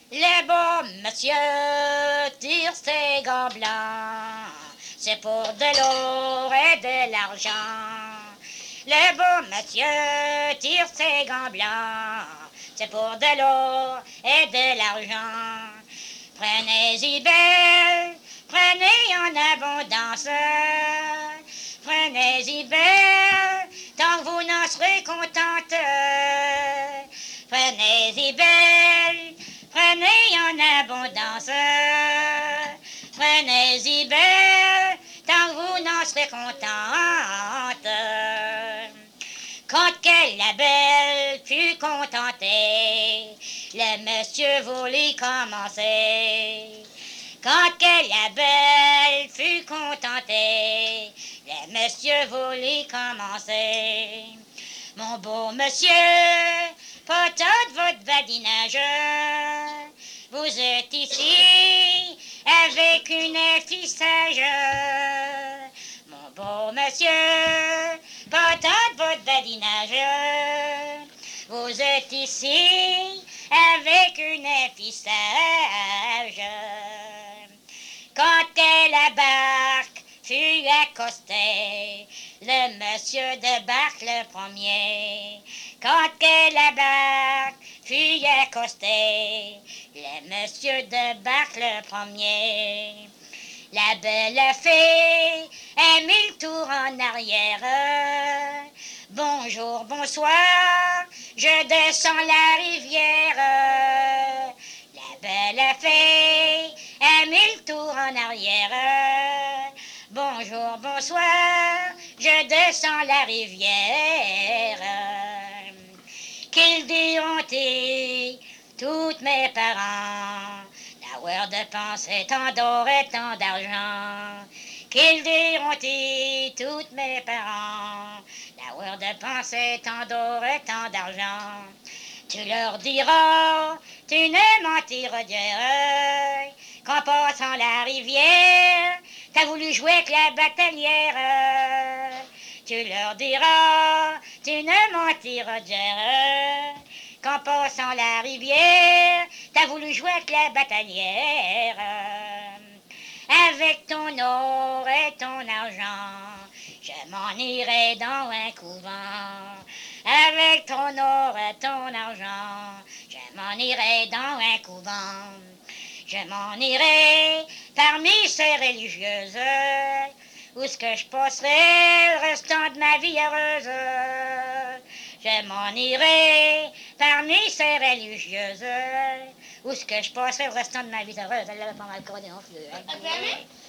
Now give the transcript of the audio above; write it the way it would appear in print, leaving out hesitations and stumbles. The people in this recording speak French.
Le beau monsieur tire ses gants blancs, c'est pour de l'or et de l'argent. Le beau monsieur tire ses gants blancs, c'est pour de l'or et de l'argent. Prenez-y belle, prenez en abondance, prenez-y belle, tant que vous n'en serez contente. Prenez-y belle, prenez en abondance, prenez-y belle, tant que vous n'en serez contente. Quand qu'elle la belle fut contentée, le monsieur voulut commencer. Quand qu'elle la belle fut contentée, le monsieur voulut commencer. Mon beau monsieur, peut-être votre badinage, vous êtes ici avec une fille sage. Mon beau monsieur, peut-être votre badinage, vous êtes ici avec une fille sage. Quand la barque fut accostée, le monsieur de barque le premier. Quand la barque fut accostée, le monsieur de barque le premier. La belle fée a mis le tour en arrière. Bonjour, bonsoir, je descends la rivière. La belle fée a mis le tour en arrière. Bonjour, bonsoir, je descends la rivière. Qu'ils diront-ils, toutes mes parents, d'avoir dépensé tant d'or et tant d'argent? Qu'ils diront-ils, toutes mes parents, d'avoir dépensé tant d'or et tant d'argent? Tu leur diras, tu ne mentiras guère, qu'en passant la rivière, t'as voulu jouer avec la batelière. Tu leur diras, tu ne mentiras guère, qu'en passant la rivière, t'as voulu jouer avec la batelière. Avec ton or et ton argent, je m'en irai dans un couvent. Avec ton or et ton argent, je m'en irai dans un couvent. Je m'en irai parmi ces religieuses, où ce que je passerai le restant de ma vie heureuse. Je m'en irai parmi ces religieuses, où ce que je passerai le restant de ma vie heureuse. Elle l'avait pas mal cordé en fleurs.